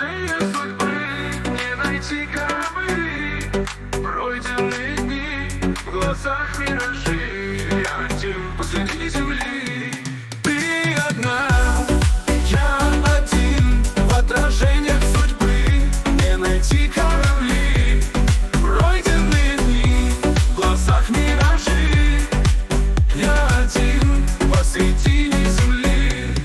отражениях судьбы не найти корабли, пройденные дни, в глазах миражи. Я один посреди земли. Ты одна, я один, в отражениях судьбы не найти корабли, пройденные дни, в глазах миражи. Я один посредине земли.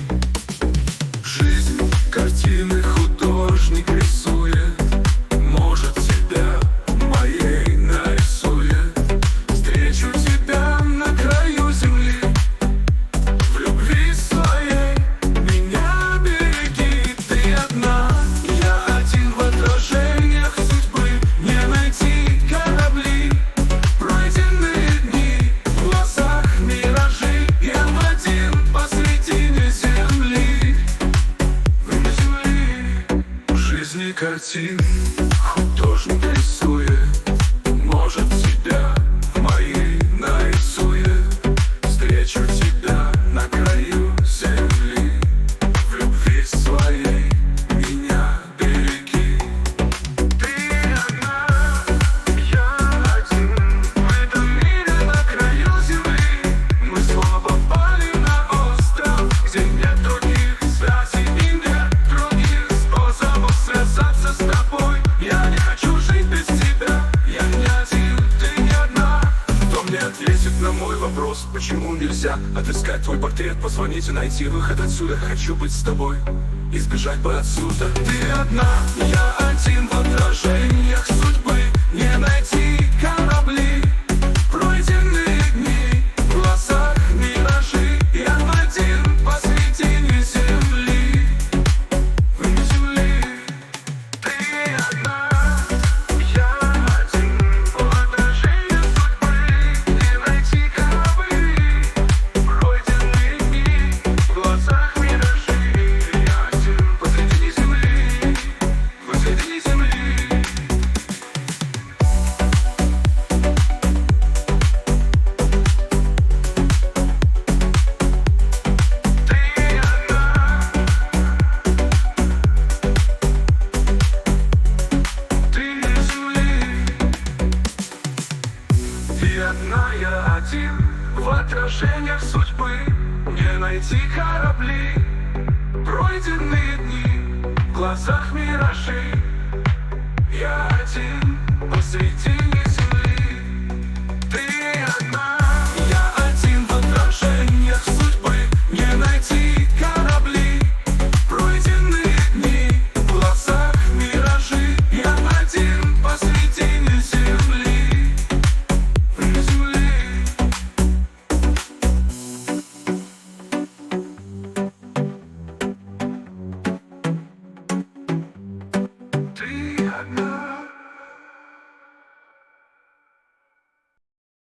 Жизнь картины художник рисует, может, тебя моей нарисует. Встречу тебя на краю земли, в любви своей меня береги. Ты одна, я один, в отражениях судьбы не найти корабли, пройденные дни, в глазах миражи. Я один посредине земли. Время земли. В жизни картин художник рисует, может, тебя моей нарисует. Встречу тебя на краю земли, в любви своей меня береги. Ты одна, я один, в этом мире на краю земли. Мы снова попали на остров, где нет других связей и нет других способов связаться с тобой. Я не хочу жить без тебя, я не один, ты не одна. Кто мне ответит на мой вопрос, почему нельзя отыскать твой портрет, позвонить и найти выход отсюда? Хочу быть с тобой и сбежать бы отсюда. Ты одна, я один, в отражениях судьбы не найти корабли, пройденные дни, в глазах миражи. Я один посредине земли. Время земли. Ты одна, я один, в отражениях судьбы не найти корабли, пройденные дни, в глазах миражи. Я один посредине земли, посредине земли. Ты одна, ты не земли. Ты одна, я один, в отражениях судьбы не найти корабли, пройденные дни, в глазах миражи. Я один посреди